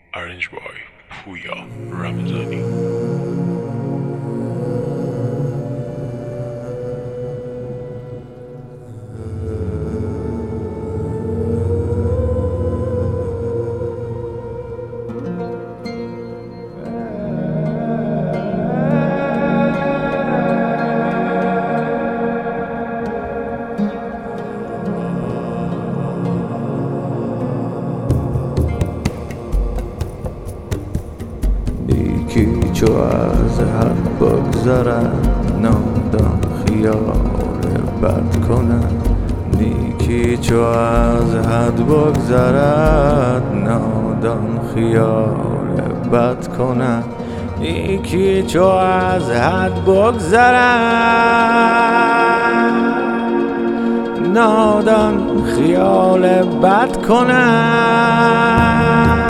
Arranged by Puya Ramzani. یکی چو از حد بگذرد نادان خیال بد کند. نیکی چو از حد بگذرد نادان خیال بد کند. نیکی چو از حد بگذرد نادان خیال بد کند.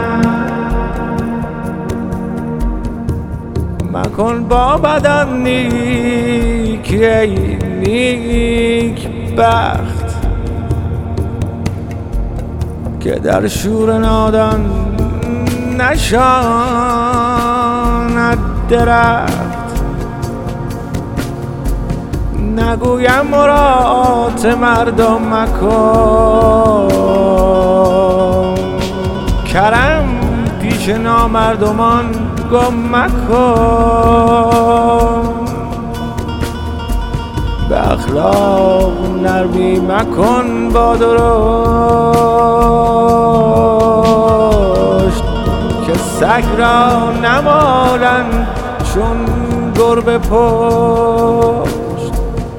مکن با بدان نیکی ای نیک بخت که در شور نادان نشاند درخت. نگویم مراعات مردم مکن، کرم پیش نامردمان گم مکن. به اخلاق نرمی مکن با درشت که سگ را نمالند چون گربه پشت.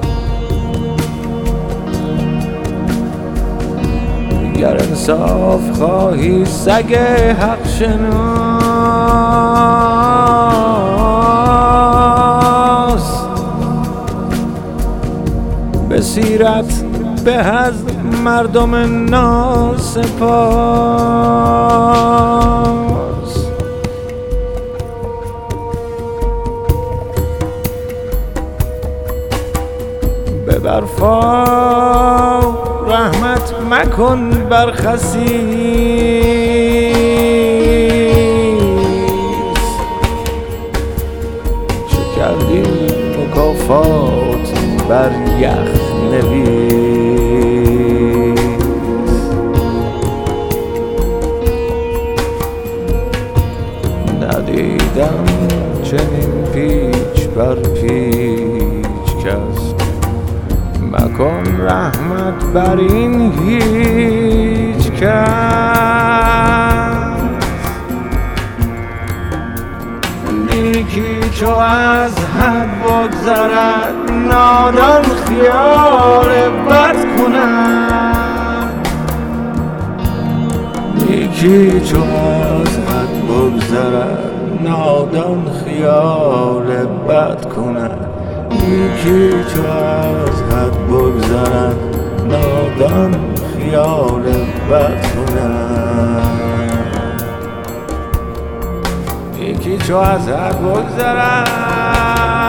گر انصاف خواهی سگ حق شناس، به سیرت به از مردم ناسپاس. به برفا رحمت مکن بر خسیس، چه کردی مکافات بر یخ نویس. ندیدم چنین پیچ بر پیچ کس، مکن رحمت بر این هیچ کس. نیکی چو از حد بگذرد نادان خیال بد کند. نیکی چو از حد بگذرد نادان خیال بد کند. نیکی چو از حد بگذرد نادان خیال بد کند. یکی چو از حد بگذرد